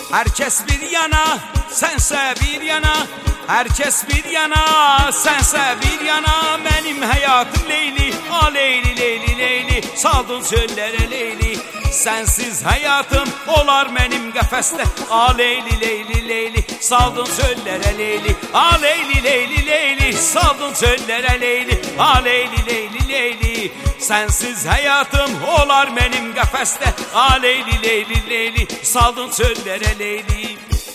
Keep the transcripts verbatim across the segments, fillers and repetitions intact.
Herkes bir yana, sense bir yana. Herkes bir yana, sense bir yana. Benim hayatım Leyli, a Leyli, Leyli, Leyli. Saldın çöllere Leyli. Sensiz hayatım olar benim qəfəsdə. A Leyli, Leyli, Leyli. Saldın çöllere Leyli. A Leyli, Leyli, Leyli. Saldın çöllere Leyli. A Leyli, Leyli, Leyli. Sensiz hayatım olar benim qəfəsdə. A Leyli, Leyli, Leyli. Saldın çöllere Leyli.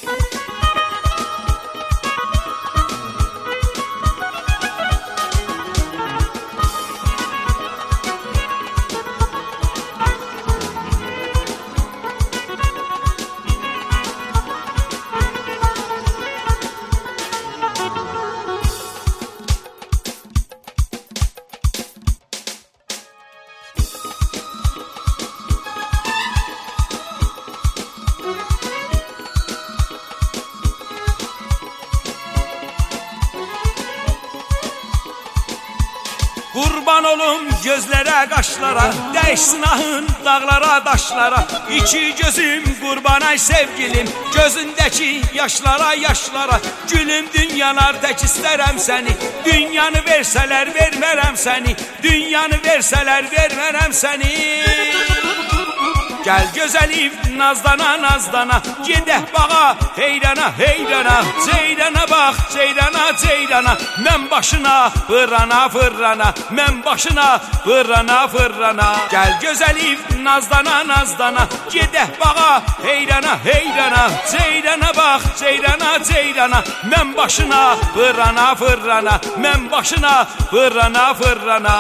Kurban olum gözlere kaşlara, değişsin ahın dağlara daşlara. İki gözüm kurban ay sevgilim, gözündeki yaşlara yaşlara. Gülüm dünyalar tek isterem seni, dünyanı verseler vermerem seni. Dünyanı verseler vermerem seni. Gel güzelim nazdana nazdana, gedeh bağa heyrana heyrana. Ceyrana bak ceyrana ceyrana, men başına fırrana fırrana. Men başına fırrana fırrana. Gel güzelim nazdana nazdana, gedeh bağa heyrana heyrana. Ceyrana bak ceyrana ceyrana, men başına fırrana fırrana. Men başına fırrana fırrana.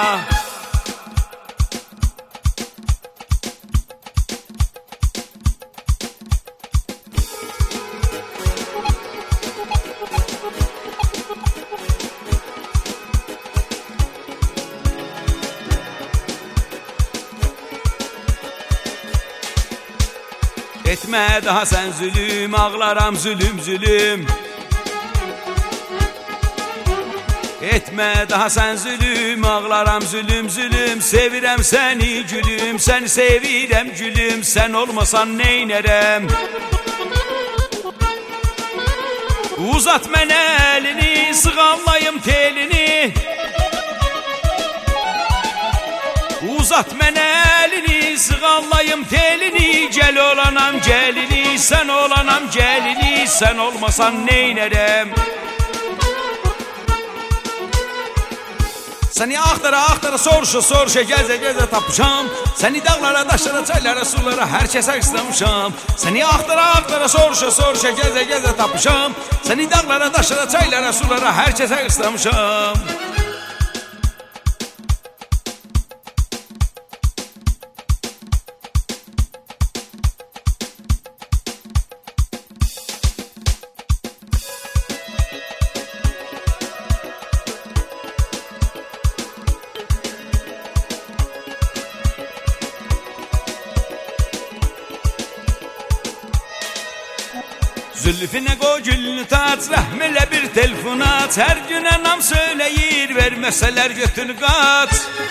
Etme daha sen zulüm, ağlaram zulüm zulüm. Etme daha sen zulüm, ağlaram zulüm zulüm. Sevirem seni gülüm, seni sevirem gülüm. Sen olmasan neynerem? Uzat men elini, sığallayım telini. Uzat men elini, sığallayım telini. Gel olanam gelini, sen olanam gelini. Sen olmasan neynerem? Seni ahtara ahtara soruşa soruşa, geze geze tapmışam. Seni dağlara taşlara çaylara sulara herkese ıslamışam. Seni ahtara ahtara soruşa soruşa, geze geze tapmışam. Seni dağlara taşlara çaylara sulara herkese ıslamışam. Zülfüne koy gülünü taç, rahmeyle bir telefon aç. Her güne nam söyleyir, vermeseler götünü kaç.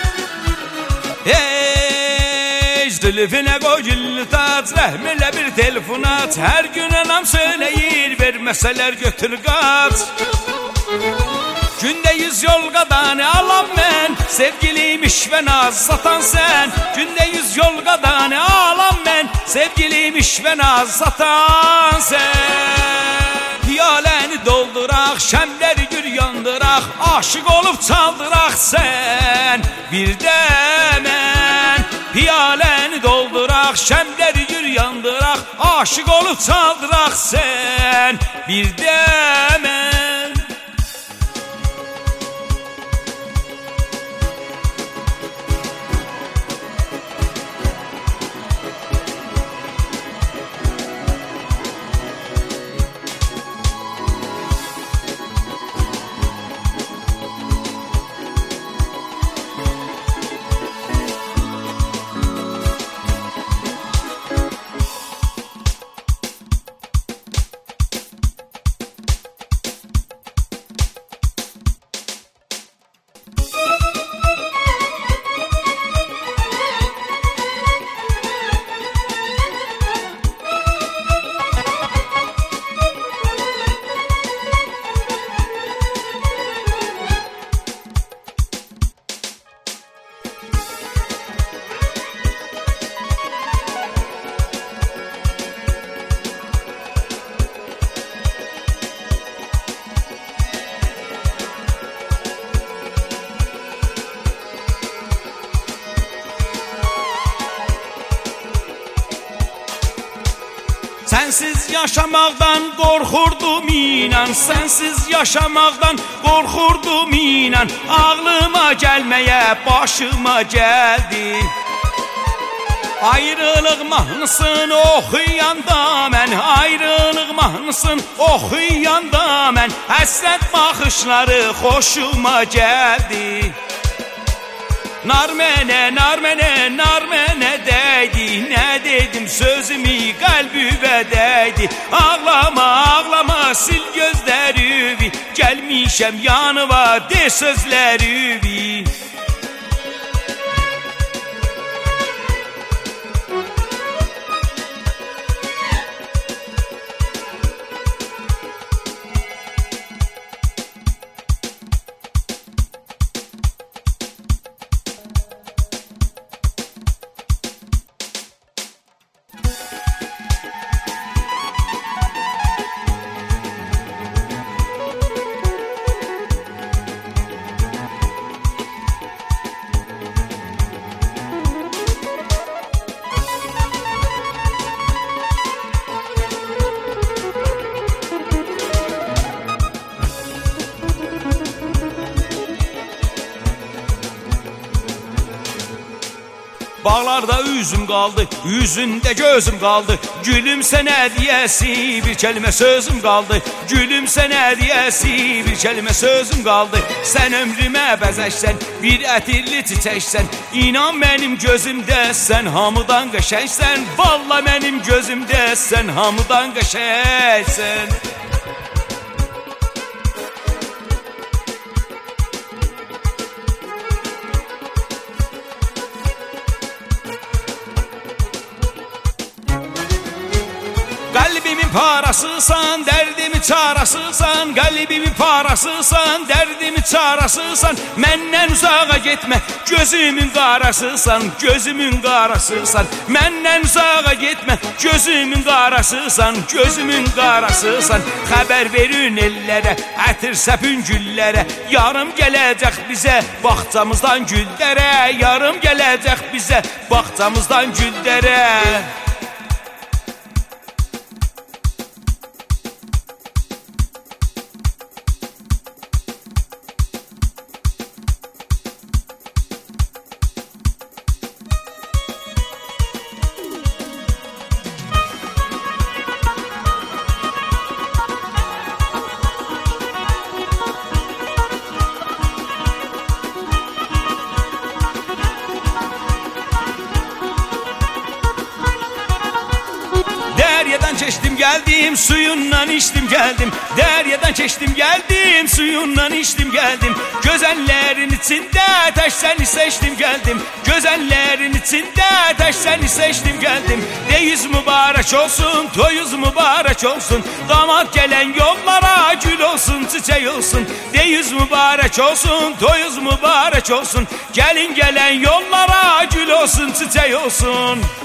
Hey, zülfüne koy gülünü taç, rahmeyle bir telefon aç. Her güne nam söyleyir, vermeseler götünü kaç. Günde yüz yol qadanı alam mən, sevgiliymiş ve naz satan sen. Günde yüz yol qadanı alam mən, sevgiliymiş ve naz satan sen. Piyaləni dolduraq, şəmləri gür yandıraq, aşık olup çaldıraq sen. Bir də mən piyaləni dolduraq, şəmləri gür yandıraq, aşık olup çaldıraq sen. Bir də mən. Sensiz yaşamaqdan qorxurdum inan, sensiz yaşamaqdan qorxurdum inan, ağlıma gəlməyə başıma gəldi. Ayrılıq mahnısını oxuyanda mən, ayrılıq mahnısını oxuyanda mən, həsrət baxışları xoşuma gəldi. Nar mənə, nar mənə, nar mənə dəydi, nə dedim sözümü qəlbimə dəydi. Ağlama, ağlama, sil gözlərimi, gəlmişəm yanıma, de sözlərimi. Bağlarda üzüm qaldı, üzündə gözüm qaldı. Gülümsə nə deyəsi, bir kəlmə sözüm qaldı. Gülümsə nə deyəsi, bir kəlmə sözüm qaldı. Sən ömrümə bəzəksən, bir ətirli çiçəksən. İnan mənim gözümdə sən hamıdan qəşəngsən. Valla mənim gözümdə sən hamıdan qəşəngsən. Qəlbimin parasısan, dərdimin çarasısan. Qəlbimin parasısan, dərdimin çarasısan. Məndən uzağa getmə, gözümün qarasısan. Gözümün qarasısan. Məndən uzağa getmə, gözümün qarasısan. Gözümün qarasısan. Xəbər verin ellərə, ətir səpün güllərə. Yarım gələcək bizə, bağçamızdan güllərə. Yarım gələcək bizə, bağçamızdan güllərə. Deryadan keçdim geldim, suyundan içtim geldim. Deryadan keçtim geldim, suyundan içtim geldim. Gözellerin içinde taş seni seçtim geldim. Gözellerin içinde taş seni seçtim geldim. Deyiz mübarek olsun, toyuz mübarek olsun. Damat gelen yollara gül olsun, çiçek olsun. Deyiz mübarek olsun, toyuz mübarek olsun. Gelin gelen yollara gül olsun, çiçek olsun.